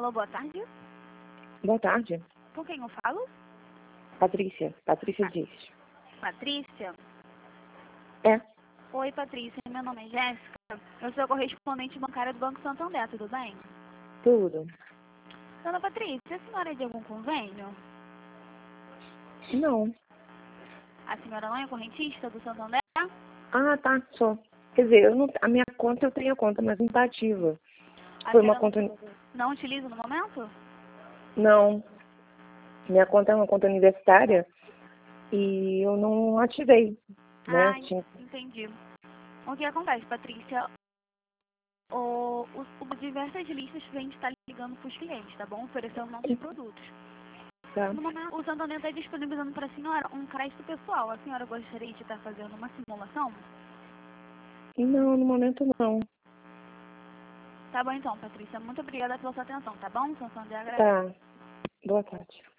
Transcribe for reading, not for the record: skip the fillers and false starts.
Alô, boa tarde. Boa tarde. Com quem eu falo? Patrícia Dias. Patrícia? É, Oi, Patrícia. Meu nome é Jéssica. Eu sou correspondente bancária do Banco Santander, tudo bem? tudo. Dona Patrícia, a senhora é de algum convênio? Não. A senhora não é correntista do Santander? Ah, tá, só. Quer dizer, a minha conta, eu tenho a conta, mas não tá ativa. A Foi uma senhora conta... não utiliza no momento? Não. Minha conta é uma conta universitária e eu não ativei, né? Ah, entendi. O que acontece, Patrícia? Diversas listas que a gente está ligando para os clientes, tá bom? Oferecendo novos produtos. Tá. No momento, o Santander está disponibilizando para a senhora um crédito pessoal. A senhora gostaria de estar fazendo uma simulação? Não, no momento não. Tá bom então, Patrícia. Muito obrigada pela sua atenção, tá bom? Santander agradece. Tá. Boa tarde.